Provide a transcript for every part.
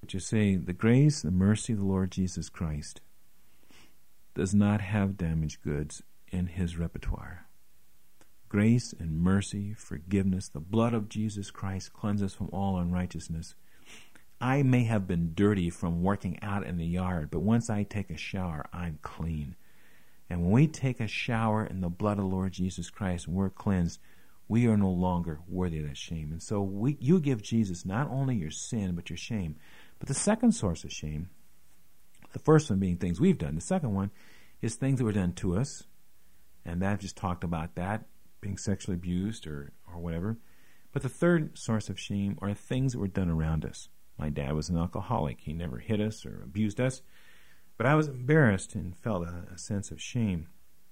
but you say, the grace and mercy of the Lord Jesus Christ does not have damaged goods in his repertoire. Grace and mercy, forgiveness, the blood of Jesus Christ cleanses from all unrighteousness. I may have been dirty from working out in the yard, but once I take a shower, I'm clean. And when we take a shower in the blood of the Lord Jesus Christ and we're cleansed, we are no longer worthy of that shame. And so you give Jesus not only your sin, but your shame. But the second source of shame, the first one being things we've done. The second one is things that were done to us. And I've just talked about that, being sexually abused or whatever. But the third source of shame are things that were done around us. My dad was an alcoholic. He never hit us or abused us. But I was embarrassed and felt a sense of shame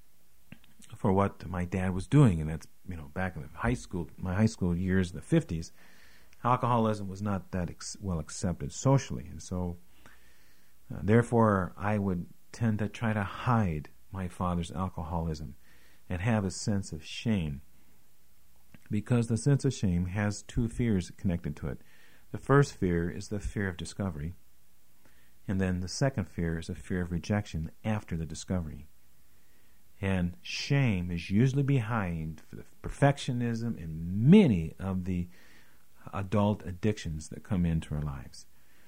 for what my dad was doing. And that's, back in my high school years in the 50s, alcoholism was not that well accepted socially. And so, therefore, I would tend to try to hide my father's alcoholism and have a sense of shame, because the sense of shame has two fears connected to it. The first fear is the fear of discovery, and then the second fear is a fear of rejection after the discovery. And shame is usually behind the perfectionism and many of the adult addictions that come into our lives.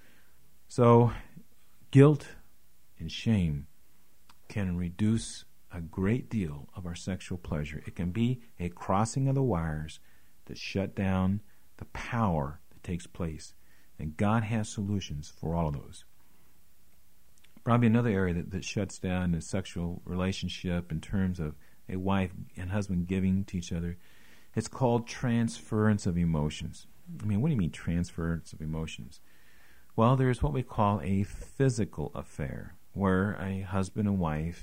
So, guilt and shame can reduce a great deal of our sexual pleasure. It can be a crossing of the wires that shut down the power that takes place. And God has solutions for all of those. Probably another area that shuts down the sexual relationship in terms of a wife and husband giving to each other, it's called transference of emotions. What do you mean transference of emotions? Well, there's what we call a physical affair, where a husband and wife,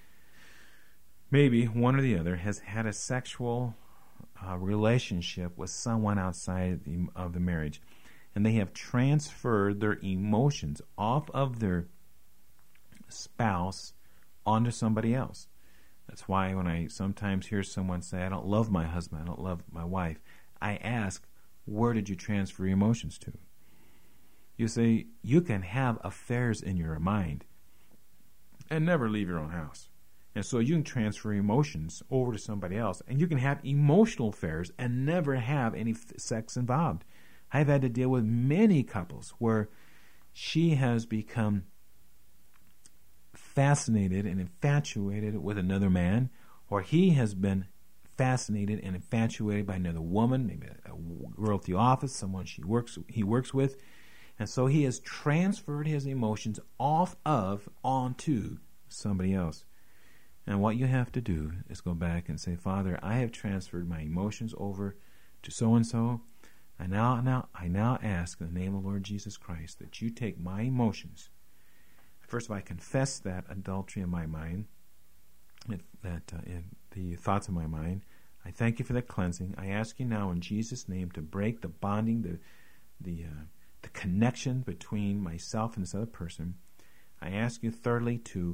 maybe one or the other, has had a sexual relationship with someone outside of the marriage, and they have transferred their emotions off of their spouse onto somebody else. That's why when I sometimes hear someone say, I don't love my husband, I don't love my wife, I ask, where did you transfer your emotions to? You say, you can have affairs in your mind and never leave your own house. And so you can transfer emotions over to somebody else, and you can have emotional affairs and never have any sex involved. I've had to deal with many couples where she has become fascinated and infatuated with another man, or he has been fascinated and infatuated by another woman, maybe a girl at the office, someone he works with, and so he has transferred his emotions onto somebody else. And what you have to do is go back and say, Father, I have transferred my emotions over to so-and-so. I now ask in the name of the Lord Jesus Christ that you take my emotions. First of all, I confess that adultery in my mind, in the thoughts of my mind. I thank you for that cleansing. I ask you now in Jesus' name to break the bonding, the connection between myself and this other person. I ask you thirdly to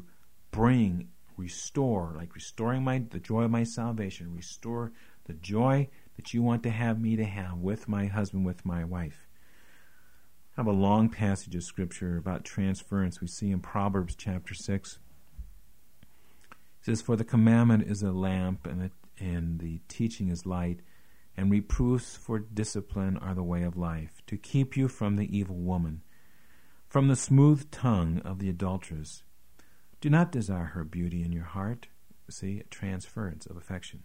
restore the joy of my salvation, restore the joy that you want to have me to have with my husband, with my wife. I have a long passage of scripture about transference we see in Proverbs chapter 6. It says, for the commandment is a lamp, and the teaching is light, and reproofs for discipline are the way of life, to keep you from the evil woman, from the smooth tongue of the adulteress. Do not desire her beauty in your heart. See, transference of affection.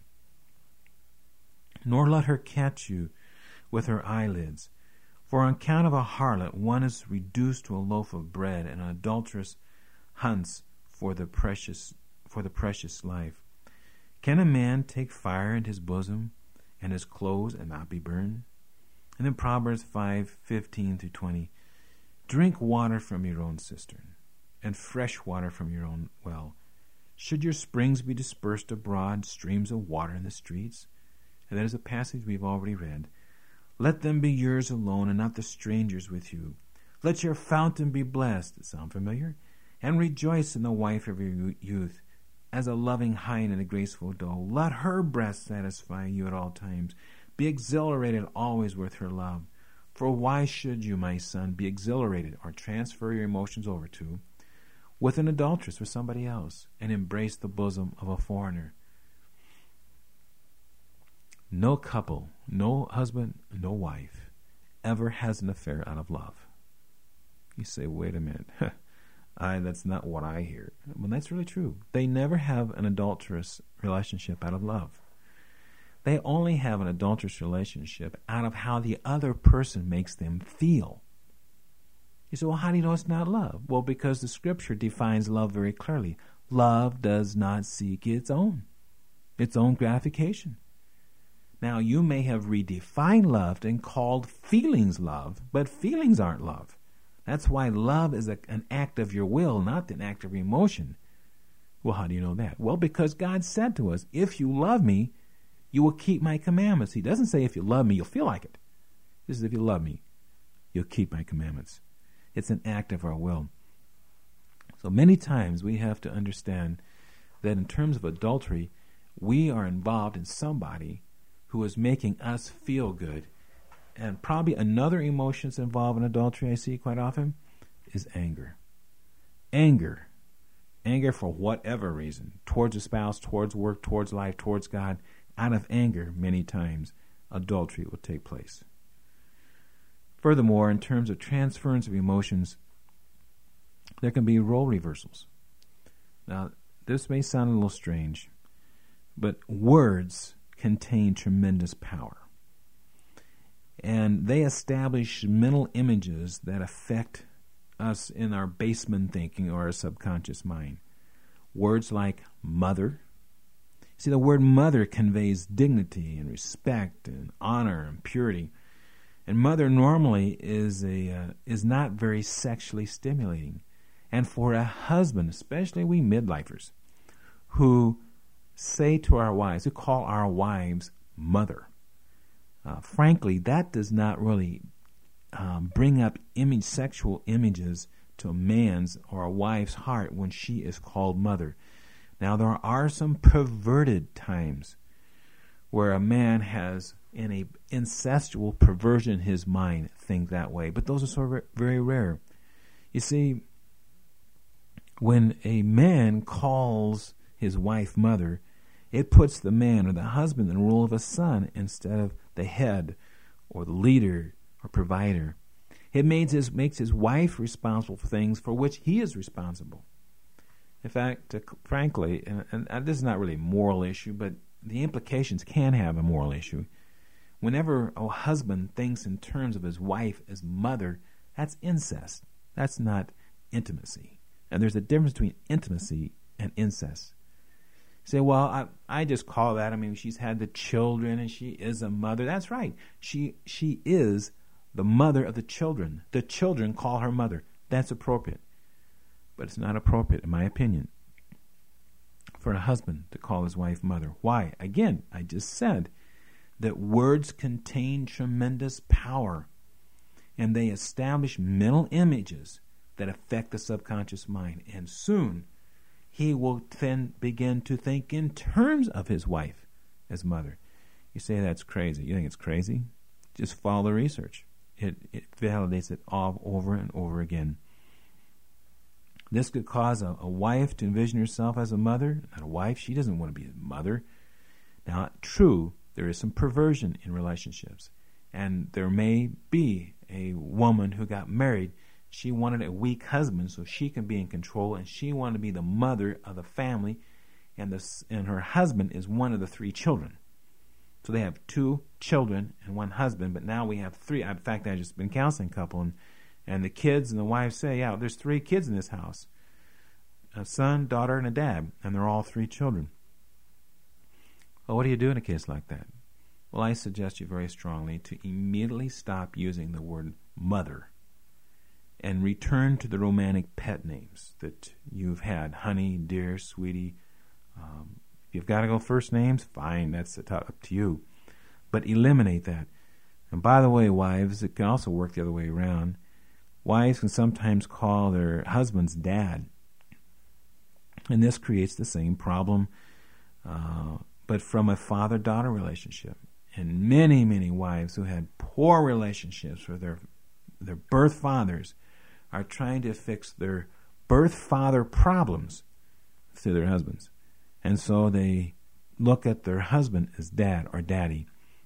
Nor let her catch you with her eyelids. For on account of a harlot, one is reduced to a loaf of bread, and an adulteress hunts for the precious life. Can a man take fire into his bosom and his clothes and not be burned? And then Proverbs 5:15-20. Drink water from your own cistern, and fresh water from your own well. Should your springs be dispersed abroad, streams of water in the streets? And that is a passage we've already read. Let them be yours alone, and not the strangers with you. Let your fountain be blessed. Sound familiar? And rejoice in the wife of your youth, as a loving hind and a graceful doe. Let her breast satisfy you at all times. Be exhilarated always with her love. For why should you, my son, be exhilarated or transfer your emotions over to with an adulteress or somebody else and embrace the bosom of a foreigner? No couple, no husband, no wife ever has an affair out of love. You say, wait a minute. That's not what I hear. Well, that's really true. They never have an adulterous relationship out of love. They only have an adulterous relationship out of how the other person makes them feel. You say, well, how do you know it's not love? Well, because the Scripture defines love very clearly. Love does not seek its own gratification. Now, you may have redefined love and called feelings love, but feelings aren't love. That's why love is an act of your will, not an act of emotion. Well, how do you know that? Well, because God said to us, if you love me, you will keep my commandments. He doesn't say if you love me, you'll feel like it. He says if you love me, you'll keep my commandments. It's an act of our will. So many times we have to understand that in terms of adultery, we are involved in somebody who is making us feel good. And probably another emotion that's involved in adultery I see quite often is anger. Anger for whatever reason, towards a spouse, towards work, towards life, towards God. Out of anger, many times, adultery will take place. Furthermore, in terms of transference of emotions, there can be role reversals. Now, this may sound a little strange, but words contain tremendous power. And they establish mental images that affect us in our basement thinking or our subconscious mind. Words like mother. See, the word mother conveys dignity and respect and honor and purity. And mother normally is not very sexually stimulating. And for a husband, especially we midlifers, who say to our wives, who call our wives mother, frankly, that does not really bring up sexual images to a man's or a wife's heart when she is called mother. Now, there are some perverted times where a man has, in a incestual perversion in his mind, think that way. But those are sort of very rare. You see, when a man calls his wife mother, it puts the man or the husband in the role of a son instead of the head or the leader or provider. It makes his wife responsible for things for which he is responsible. In fact, frankly, and this is not really a moral issue, but the implications can have a moral issue. Whenever a husband thinks in terms of his wife as mother, that's incest. That's not intimacy. And there's a difference between intimacy and incest. You say, well, I just call that, she's had the children and she is a mother. That's right. She is the mother of the children. The children call her mother. That's appropriate. But it's not appropriate, in my opinion, for a husband to call his wife mother. Why? Again, I just said that words contain tremendous power, and they establish mental images that affect the subconscious mind. And soon, he will then begin to think in terms of his wife as mother. You say that's crazy. You think it's crazy? Just follow the research. It validates it all over and over again. This could cause a wife to envision herself as a mother. Not a wife. She doesn't want to be a mother. Now, true, there is some perversion in relationships. And there may be a woman who got married. She wanted a weak husband so she can be in control, and she wanted to be the mother of the family, and her husband is one of the 3 children. So they have 2 children and 1 husband, but now we have 3. In fact, I've just been counseling a couple, and the kids and the wife say, yeah, there's 3 kids in this house. A son, daughter, and a dad, and they're all 3 children. Well, what do you do in a case like that? Well, I suggest you very strongly to immediately stop using the word mother and return to the romantic pet names that you've had. Honey, dear, sweetie. If you've got to go first names, fine, that's up to you. But eliminate that. And by the way, wives, it can also work the other way around. Wives can sometimes call their husbands dad. And this creates the same problem, but from a father-daughter relationship. And many, many wives who had poor relationships with their birth fathers are trying to fix their birth father problems through their husbands. And so they look at their husband as dad or daddy.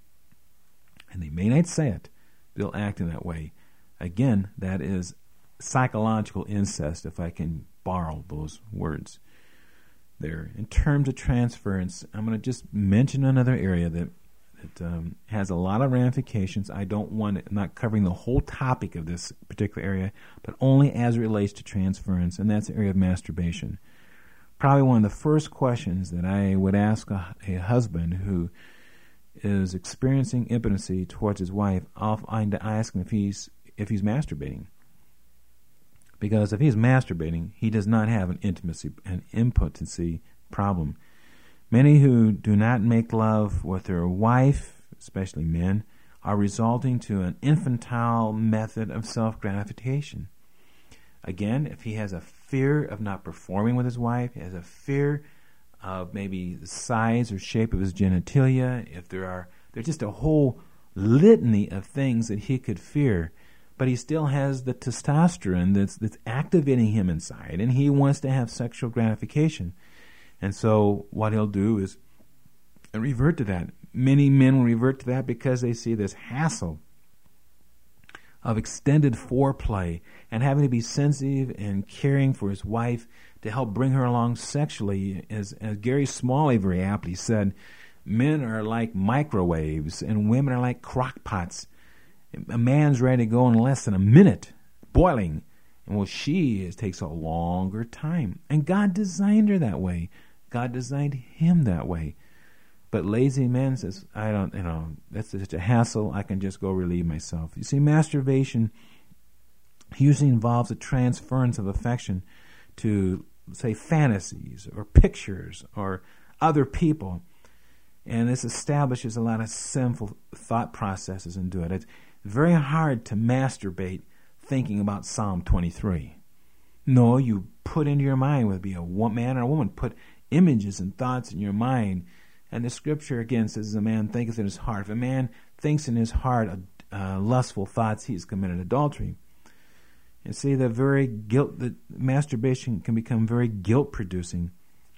And they may not say it, they'll act in that way. Again, that is psychological incest, if I can borrow those words there. In terms of transference, I'm going to just mention another area that has a lot of ramifications. I'm not covering the whole topic of this particular area, but only as it relates to transference, and that's the area of masturbation. Probably one of the first questions that I would ask a husband who is experiencing impotency towards his wife, I'll find to ask him if he's masturbating. Because if he's masturbating, he does not have an impotency problem. Many who do not make love with their wife, especially men, are resulting to an infantile method of self-gratification. Again, if he has a fear of not performing with his wife, he has a fear of maybe the size or shape of his genitalia, if there's just a whole litany of things that he could fear, but he still has the testosterone that's activating him inside, and he wants to have sexual gratification. And so what he'll do is revert to that. Many men will revert to that because they see this hassle of extended foreplay and having to be sensitive and caring for his wife to help bring her along sexually. As Gary Smalley very aptly said, men are like microwaves and women are like crock pots. A man's ready to go in less than a minute, boiling. And well, it takes a longer time. And God designed her that way. God designed him that way. But lazy man says, that's such a hassle, I can just go relieve myself. You see, masturbation usually involves a transference of affection to, say, fantasies or pictures or other people. And this establishes a lot of sinful thought processes into it. It's very hard to masturbate thinking about Psalm 23. No, you put into your mind, whether it be a man or a woman, put images and thoughts in your mind. And the scripture again says, a man thinketh in his heart. If a man thinks in his heart lustful thoughts, he's committed adultery. And see, the masturbation can become very guilt-producing.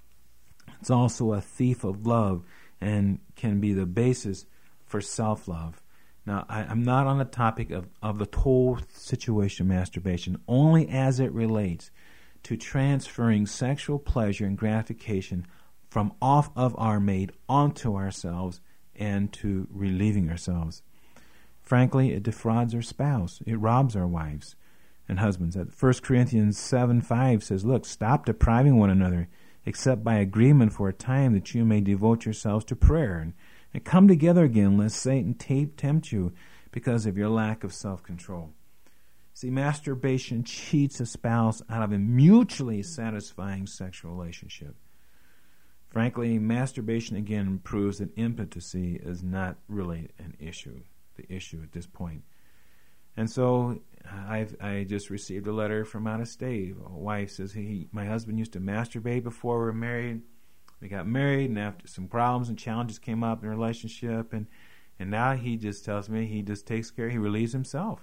It's also a thief of love and can be the basis for self-love. Now, I'm not on the topic of the whole situation of masturbation, only as it relates to transferring sexual pleasure and gratification from off of our mate onto ourselves and to relieving ourselves. Frankly, it defrauds our spouse. It robs our wives and husbands. 1 Corinthians 7:5 says, look, stop depriving one another, except by agreement for a time, that you may devote yourselves to prayer, and come together again, lest Satan tempt you because of your lack of self-control. See, masturbation cheats a spouse out of a mutually satisfying sexual relationship. Frankly, masturbation again proves that impotency is not really the issue at this point. And so I just received a letter from out of state. A wife says, my husband used to masturbate before we were married. We got married, and after some problems and challenges came up in the relationship, and now he just tells me he just takes care, he relieves himself.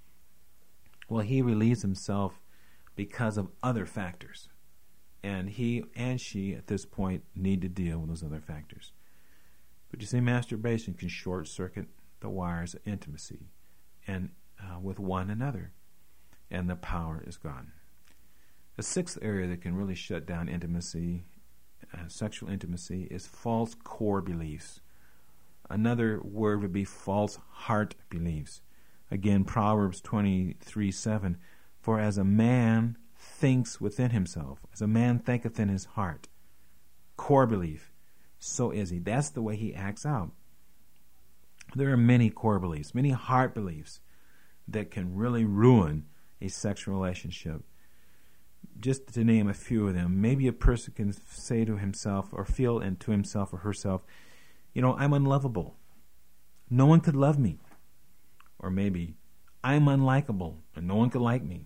Well, he relieves himself because of other factors. And he and she, at this point, need to deal with those other factors. But you see, masturbation can short-circuit the wires of intimacy and with one another, and the power is gone. The sixth area that can really shut down intimacy, sexual intimacy, is false core beliefs. Another word would be false heart beliefs. Again, Proverbs 23:7, for as a man thinks within himself, as a man thinketh in his heart, core belief, so is he. That's the way he acts out. There are many core beliefs, many heart beliefs that can really ruin a sexual relationship. Just to name a few of them, maybe a person can say to himself or feel into himself or herself, I'm unlovable. No one could love me. Or maybe, I'm unlikable and no one could like me.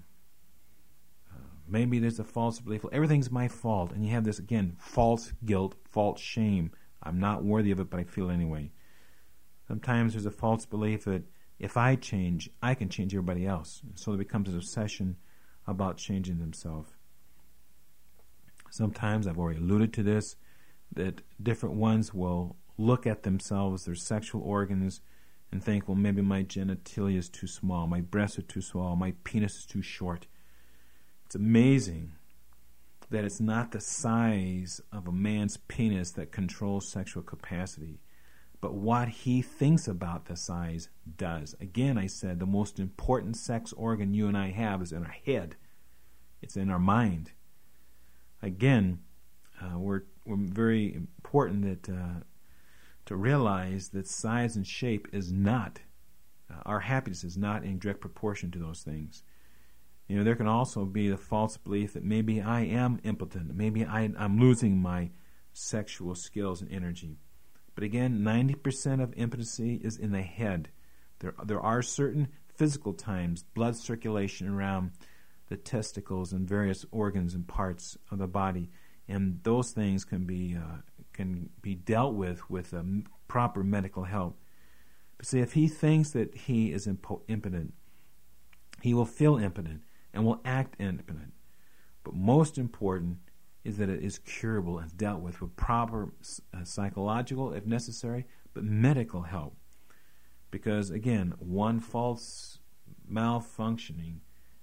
Maybe there's a false belief, everything's my fault. And you have this, again, false guilt, false shame. I'm not worthy of it, but I feel it anyway. Sometimes there's a false belief that if I change, I can change everybody else. So there becomes an obsession about changing themselves. Sometimes, I've already alluded to this, that different ones will look at themselves, their sexual organs, and think, well, maybe my genitalia is too small, my breasts are too small, my penis is too short. It's amazing that it's not the size of a man's penis that controls sexual capacity, but what he thinks about the size does. Again, I said the most important sex organ you and I have is in our head. It's in our mind. Again, we're very important that to realize that size and shape is not, our happiness is not in direct proportion to those things. You know, there can also be the false belief that maybe I am impotent, maybe I'm losing my sexual skills and energy. But again, 90% of impotency is in the head. There are certain physical times, blood circulation around the testicles and various organs and parts of the body, and those things can be dealt with proper medical help. But see, if he thinks that he is impotent, he will feel impotent and will act impotent. But most important is that it is curable and dealt with proper psychological, if necessary, but medical help. Because again, one malfunctioning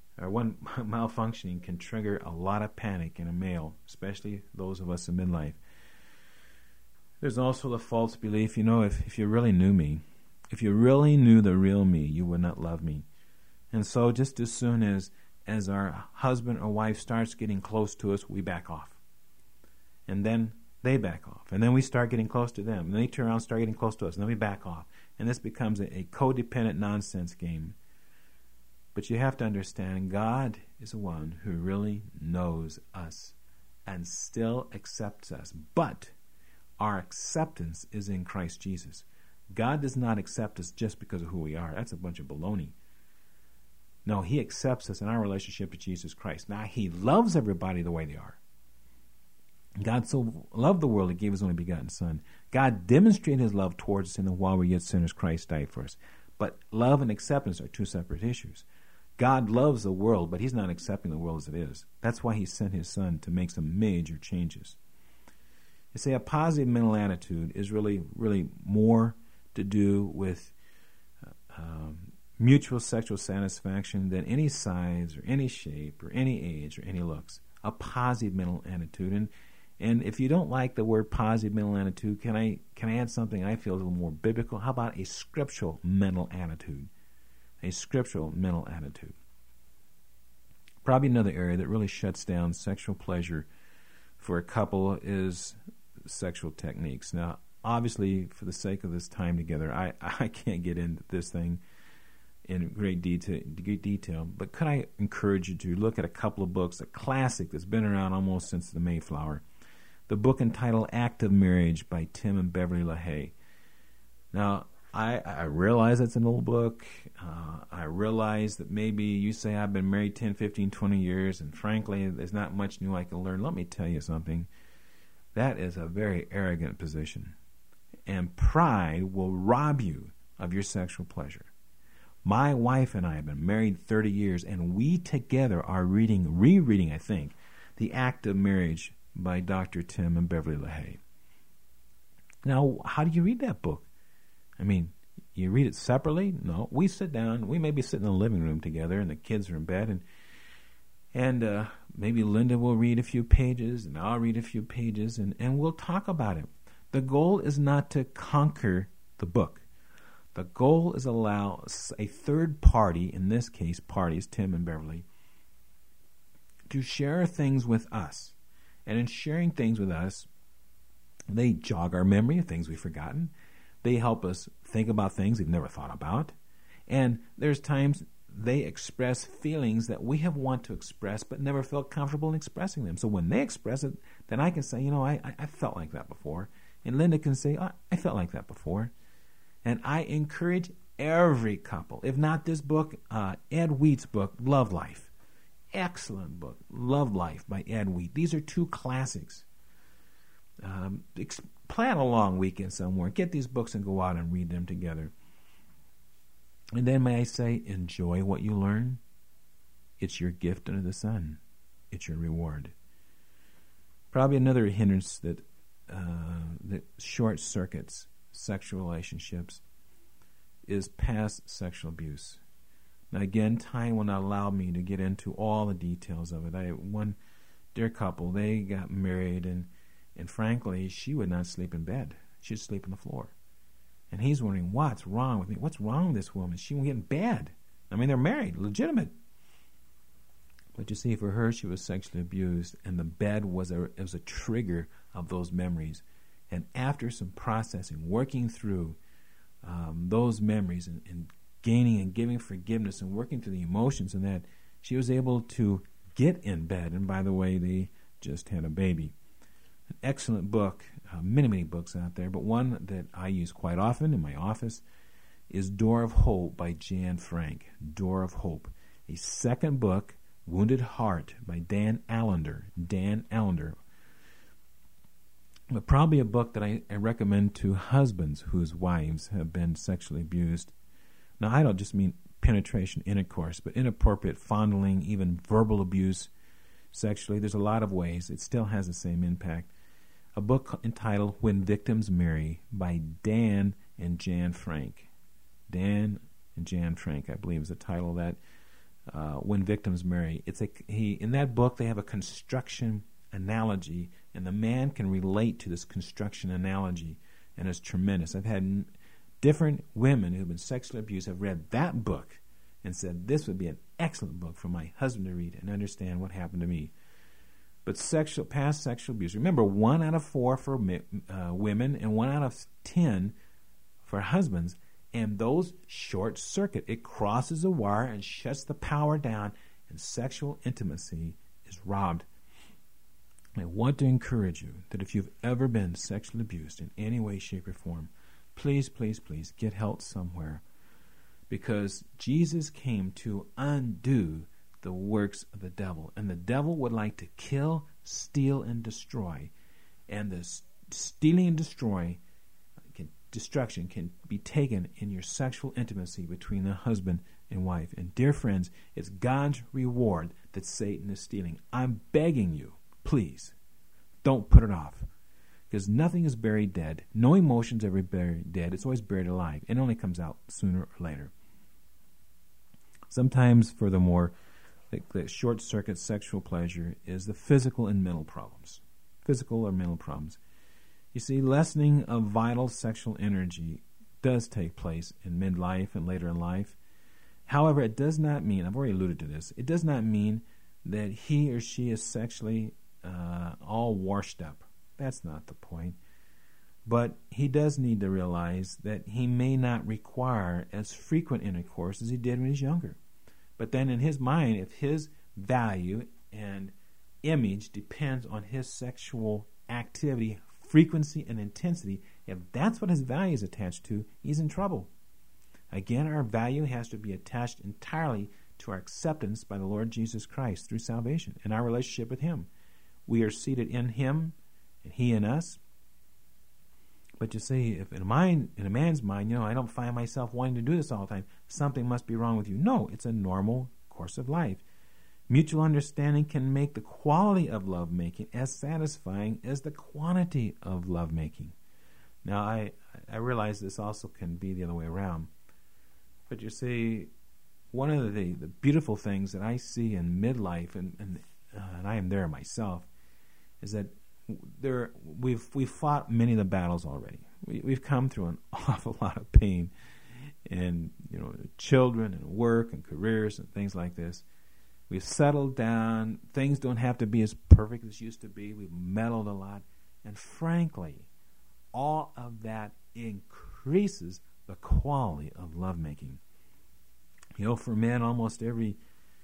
can trigger a lot of panic in a male, especially those of us in midlife. There's also the false belief, if you really knew me, if you really knew the real me, you would not love me. And so just as soon as our husband or wife starts getting close to us, we back off. And then they back off. And then we start getting close to them. And they turn around and start getting close to us. And then we back off. And this becomes a codependent nonsense game. But you have to understand, God is the one who really knows us and still accepts us. But our acceptance is in Christ Jesus. God does not accept us just because of who we are. That's a bunch of baloney. No, he accepts us in our relationship with Jesus Christ. Now, he loves everybody the way they are. God so loved the world, he gave his only begotten Son. God demonstrated his love towards us, and while we were yet sinners, Christ died for us. But love and acceptance are two separate issues. God loves the world, but he's not accepting the world as it is. That's why he sent his Son to make some major changes. You see, a positive mental attitude is really, really more to do with mutual sexual satisfaction than any size or any shape or any age or any looks. A positive mental attitude. And if you don't like the word positive mental attitude, can I add something I feel is a little more biblical? How about a scriptural mental attitude? A scriptural mental attitude. Probably another area that really shuts down sexual pleasure for a couple is sexual techniques. Now, obviously, for the sake of this time together, I can't get into this thing in great detail, but could I encourage you to look at a couple of books, a classic that's been around almost since the Mayflower. The book entitled Act of Marriage by Tim and Beverly LaHaye. Now, I realize it's an old book. I realize that maybe you say I've been married 10, 15, 20 years, and frankly, there's not much new I can learn. Let me tell you something. That is a very arrogant position. And pride will rob you of your sexual pleasure. My wife and I have been married 30 years, and we together are rereading, I think, The Act of Marriage by Dr. Tim and Beverly LaHaye. Now, how do you read that book? I mean, you read it separately? No. We sit down. We may be sitting in the living room together, and the kids are in bed, and maybe Linda will read a few pages, and I'll read a few pages, and we'll talk about it. The goal is not to conquer the book. The goal is allow a third party, in this case parties, Tim and Beverly, to share things with us. And in sharing things with us, they jog our memory of things we've forgotten. They help us think about things we've never thought about. And there's times they express feelings that we have wanted to express but never felt comfortable in expressing them. So when they express it, then I can say, I felt like that before. And Linda can say, I felt like that before. And I encourage every couple, if not this book, Ed Wheat's book, Love Life. Excellent book, Love Life by Ed Wheat. These are two classics. Plan a long weekend somewhere. Get these books and go out and read them together. And then may I say, enjoy what you learn. It's your gift under the sun. It's your reward. Probably another hindrance that short circuits sexual relationships is past sexual abuse. Now again, time will not allow me to get into all the details of it. One dear couple, they got married, and frankly, she would not sleep in bed. She'd sleep on the floor. And he's wondering, what's wrong with me? What's wrong with this woman? She won't get in bed. I mean, they're married, legitimate. But you see, for her, she was sexually abused, and the bed was a trigger of those memories. And after some processing, working through those memories and gaining and giving forgiveness and working through the emotions and that, she was able to get in bed. And by the way, they just had a baby. An excellent book, many books out there, but one that I use quite often in my office is Door of Hope by Jan Frank. Door of Hope. A second book, Wounded Heart by Dan Allender. Dan Allender. But probably a book that I recommend to husbands whose wives have been sexually abused. Now, I don't just mean penetration, intercourse, but inappropriate fondling, even verbal abuse sexually. There's a lot of ways. It still has the same impact. A book entitled When Victims Marry by Dan and Jan Frank. Dan and Jan Frank, I believe, is the title of that. When Victims Marry. In that book, they have a construction analogy, and the man can relate to this construction analogy, and it's tremendous. I've had different women who've been sexually abused have read that book and said, this would be an excellent book for my husband to read and understand what happened to me. But past sexual abuse, remember, 1 out of 4 for women and 1 out of 10 for husbands. And those short circuit. It crosses a wire and shuts the power down, and sexual intimacy is robbed. I want to encourage you that if you've ever been sexually abused in any way, shape, or form, please, please, please get help somewhere. Because Jesus came to undo the works of the devil. And the devil would like to kill, steal, and destroy. And the stealing and destruction can be taken in your sexual intimacy between the husband and wife. And dear friends, it's God's reward that Satan is stealing. I'm begging you, please, don't put it off. Because nothing is buried dead. No emotion's ever buried dead. It's always buried alive. It only comes out sooner or later. Sometimes, furthermore, the short-circuit sexual pleasure is the physical and mental problems. Physical or mental problems. You see, lessening of vital sexual energy does take place in midlife and later in life. However, it does not mean, I've already alluded to this, it does not mean that he or she is sexually all washed up. That's not the point. But he does need to realize that he may not require as frequent intercourse as he did when he was younger. But then in his mind, if his value and image depends on his sexual activity, frequency, and intensity, if that's what his value is attached to, he's in trouble. Again, our value has to be attached entirely to our acceptance by the Lord Jesus Christ through salvation and our relationship with him. We are seated in him and he in us. But you see, if in a man's mind, I don't find myself wanting to do this all the time, something must be wrong with you. No, it's a normal course of life. Mutual understanding can make the quality of lovemaking as satisfying as the quantity of lovemaking. Now, I realize this also can be the other way around. But you see, one of the beautiful things that I see in midlife, and I am there myself, is that we've fought many of the battles already. We've come through an awful lot of pain, and children and work and careers and things like this. We've settled down. Things don't have to be as perfect as used to be. We've meddled a lot, and frankly, all of that increases the quality of lovemaking. For men, almost every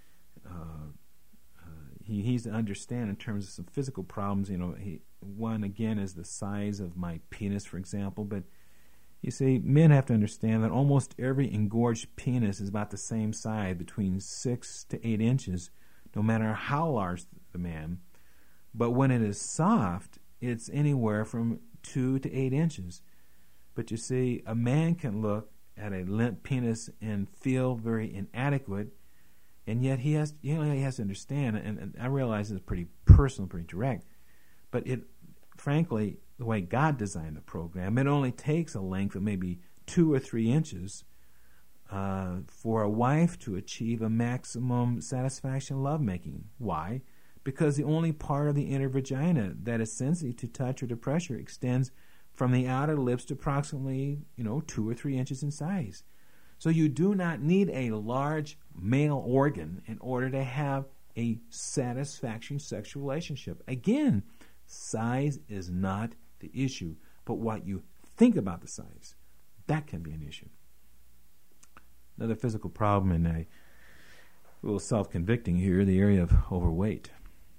he's to understand in terms of some physical problems. One again is the size of my penis, for example. But you see, men have to understand that almost every engorged penis is about the same size, between 6 to 8 inches, no matter how large the man. But when it is soft, it's anywhere from 2 to 8 inches. But you see, a man can look at a limp penis and feel very inadequate, and yet he has to understand, and I realize it's pretty personal, pretty direct, but frankly, the way God designed the program, it only takes a length of maybe 2 or 3 inches for a wife to achieve a maximum satisfaction lovemaking. Why? Because the only part of the inner vagina that is sensitive to touch or to pressure extends from the outer lips to approximately 2 or 3 inches in size. So you do not need a large male organ in order to have a satisfactory sexual relationship. Again, size is not the issue, but what you think about the size, that can be an issue. Another physical problem, and a little self-convicting here, the area of overweight.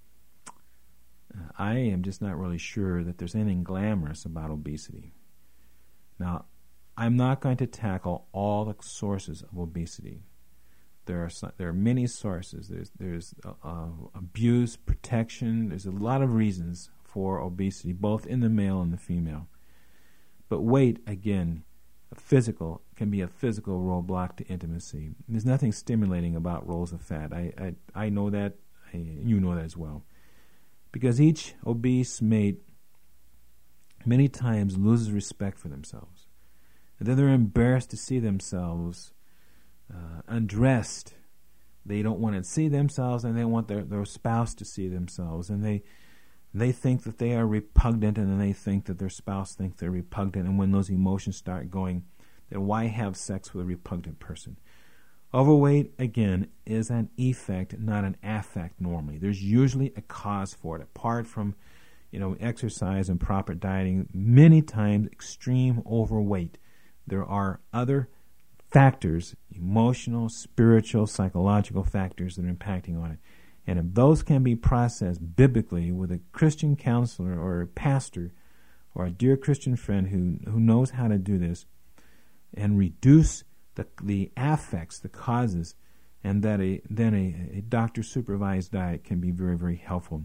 I am just not really sure that there's anything glamorous about obesity. Now, I'm not going to tackle all the sources of obesity. There are many sources. There's abuse, protection. There's a lot of reasons for obesity, both in the male and the female. But weight, again, can be a physical roadblock to intimacy. There's nothing stimulating about rolls of fat. I know that. You know that as well. Because each obese mate many times loses respect for themselves. And then they're embarrassed to see themselves undressed. They don't want to see themselves, and they want their spouse to see themselves. And they think that they are repugnant, and then they think that their spouse thinks they're repugnant. And when those emotions start going, then why have sex with a repugnant person? Overweight, again, is an effect, not an affect normally. There's usually a cause for it. Apart from, exercise and proper dieting, many times extreme overweight, there are other factors, emotional, spiritual, psychological factors that are impacting on it. And if those can be processed biblically with a Christian counselor or a pastor or a dear Christian friend who knows how to do this and reduce the affects, the causes, and that a doctor-supervised diet can be very, very helpful.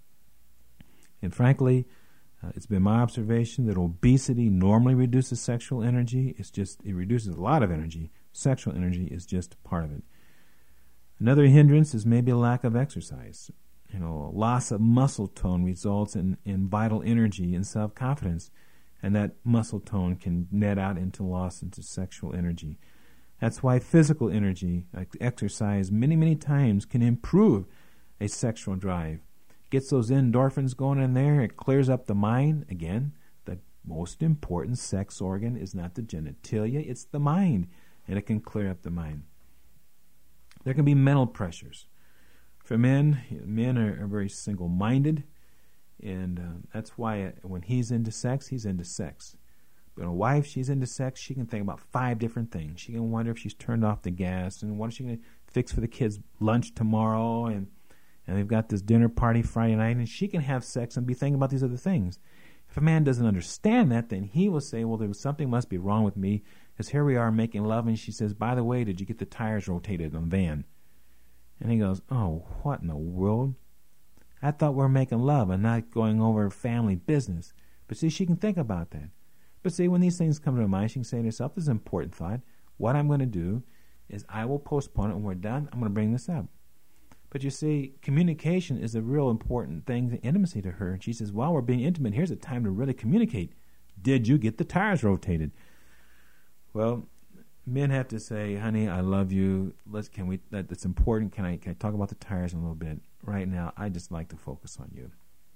And frankly, it's been my observation that obesity normally reduces sexual energy. It reduces a lot of energy. Sexual energy is just part of it. Another hindrance is maybe a lack of exercise. Loss of muscle tone results in vital energy and self-confidence, and that muscle tone can net out into loss into sexual energy. That's why physical energy, like exercise, many, many times can improve a sexual drive. Gets those endorphins going in there. It clears up the mind. Again, the most important sex organ is not the genitalia, it's the mind, and it can clear up the mind. There can be mental pressures. For men are very single-minded, and that's why when he's into sex, he's into sex. But a wife, she's into sex, she can think about 5 different things. She can wonder if she's turned off the gas, and what is she going to fix for the kids' lunch tomorrow, and they've got this dinner party Friday night, and she can have sex and be thinking about these other things. If a man doesn't understand that, then he will say, well, something must be wrong with me, because here we are making love, and she says, by the way, did you get the tires rotated on the van? And he goes, oh, what in the world? I thought we were making love and not going over family business. But see, she can think about that. But see, when these things come to her mind, she can say to herself, this is an important thought. What I'm going to do is I will postpone it. When we're done, I'm going to bring this up. But you see, communication is a real important thing to intimacy to her. And she says, while we're being intimate, here's a time to really communicate. Did you get the tires rotated? Well, men have to say, honey, I love you. That's important. Can I talk about the tires in a little bit? Right now, I just like to focus on you.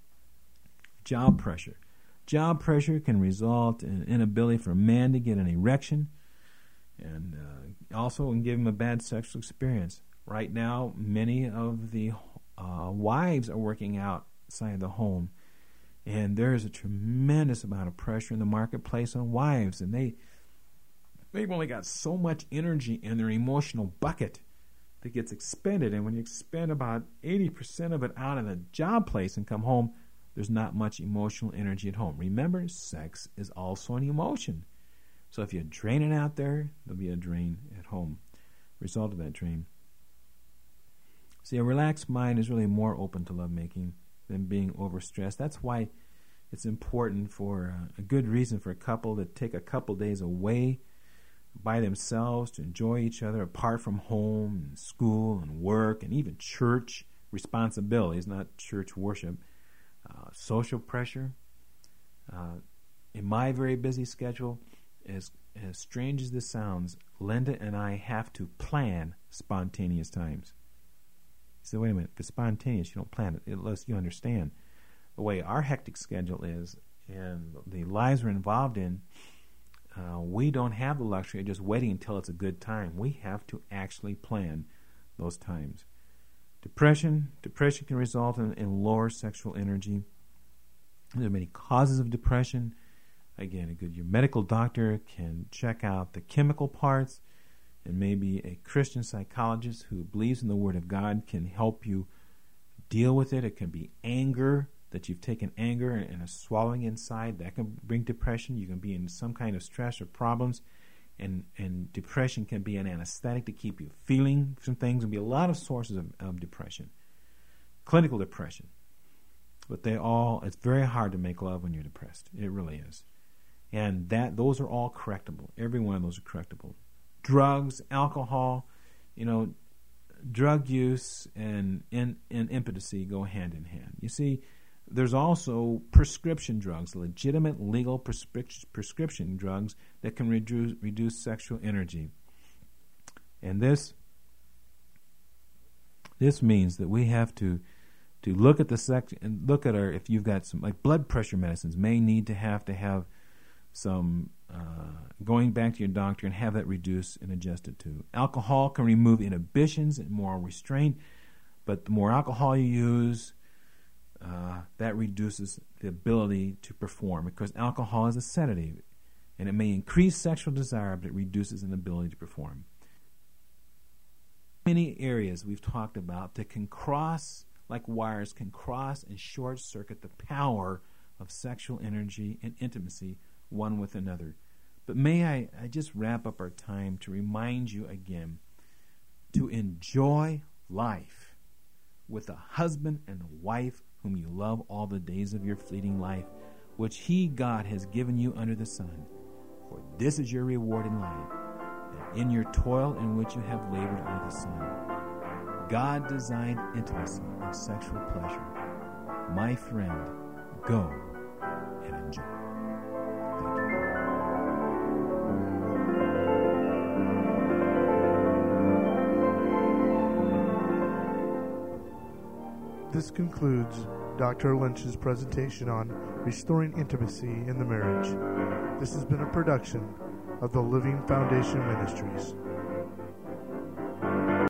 Job pressure. Job pressure can result in inability for a man to get an erection, and also can give him a bad sexual experience. Right now, many of the wives are working outside the home, and there is a tremendous amount of pressure in the marketplace on wives, and they've only got so much energy in their emotional bucket that gets expended, and when you expend about 80% of it out in the job place and come home, there's not much emotional energy at home. Remember, sex is also an emotion. So if you drain it out there, there'll be a drain at home. Result of that drain. See, a relaxed mind is really more open to lovemaking than being overstressed. That's why It's important for a good reason for a couple to take a couple days away by themselves to enjoy each other apart from home and school and work and even church responsibilities, not church worship. Social pressure. In my very busy schedule, as strange as this sounds, Linda and I have to plan spontaneous times. So wait a minute, if it's spontaneous, you don't plan it unless you understand the way our hectic schedule is and the lives we're involved in. We don't have the luxury of just waiting until it's a good time. We have to actually plan those times. Depression can result in lower sexual energy. There are many causes of depression. Again, your medical doctor can check out the chemical parts, and maybe a Christian psychologist who believes in the Word of God can help you deal with it. It can be anger, that you've taken anger and a swallowing inside. That can bring depression. You can be in some kind of stress or problems, and depression can be an anesthetic to keep you feeling some things. There will be a lot of sources of depression. Clinical depression. But it's very hard to make love when you're depressed. It really is. And those are all correctable. Every one of those are correctable. Drugs, alcohol, drug use and impotency go hand in hand. You see, there's also prescription drugs, legitimate legal prescription drugs that can reduce sexual energy. And this means that we have to look at the sex and look at if you've got some like blood pressure medicines may need to have some going back to your doctor and have that reduced and adjusted to. Alcohol can remove inhibitions and moral restraint, but the more alcohol you use, that reduces the ability to perform, because alcohol is a sedative, and it may increase sexual desire, but it reduces an ability to perform. Many areas we've talked about that can cross, like wires, can cross and short circuit the power of sexual energy and intimacy one with another. But may I just wrap up our time to remind you again to enjoy life with a husband and a wife whom you love all the days of your fleeting life, which He, God, has given you under the sun. For this is your reward in life, and in your toil in which you have labored under the sun. God designed intimacy and sexual pleasure. My friend, go and enjoy. Thank you. This concludes Dr. Lynch's presentation on restoring intimacy in the marriage. This has been a production of the Living Foundation Ministries.